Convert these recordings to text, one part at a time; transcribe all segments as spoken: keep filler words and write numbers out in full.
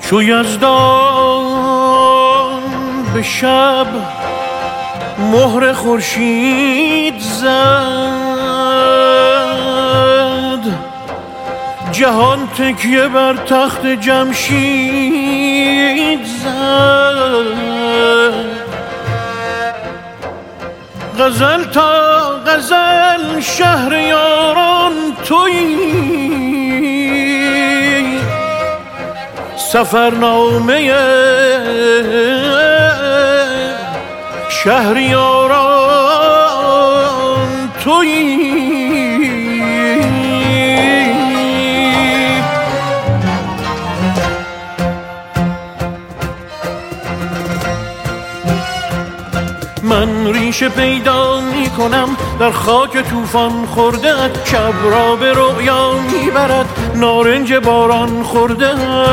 چو یزدان به شب مهر خورشید زد، جهان تکیه بر تخت جمشید زد. غزل تا غزل شهر یاران تویی، سفرنامه شهریاران تویی. من ریشه پیدا می کنم در خاک طوفان خورده، شب را به رؤیا می برد نارنج باران خورده.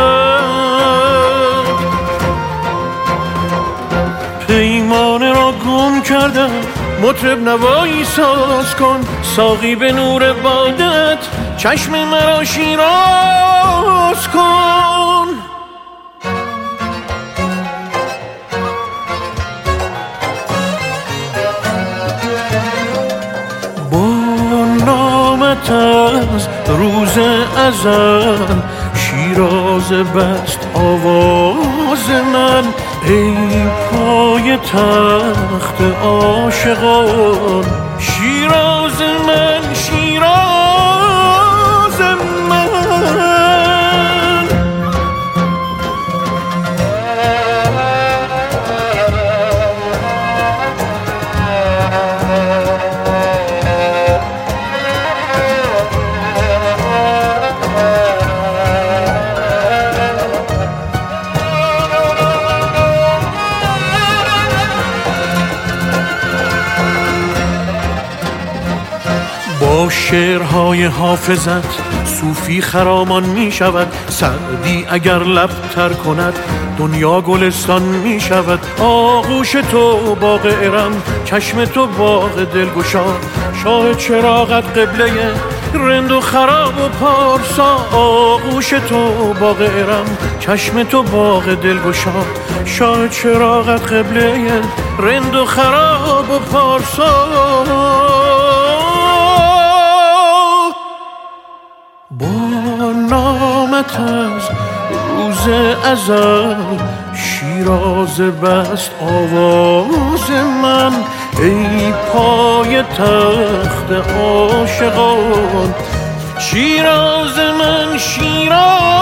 پیمانه را گم کردم، مطرب نوایی ساز کن، ساقی به نور بادت چشم مرا شیراز کن. با نامت از روز ازل شیراز بست آواز من، ای پای تخت عاشقان شیراز من، شیراز من. با شعرهای حافظت صوفی خرامان می شود، سعدی اگر لب تر کند دنیا گلستان می شود. آغوش تو باغ ارم، چشم تو باغ دلگشا، شاه چراغت قبله رند و خراب و پارسا. آغوش تو باغ ارم، چشم تو باغ دلگشا، شاه چراغت قبله رند و خراب و پارسا. با نامت از روز ازل شیراز بست آواز من، ای پای تخت عاشقان شیراز من، شیراز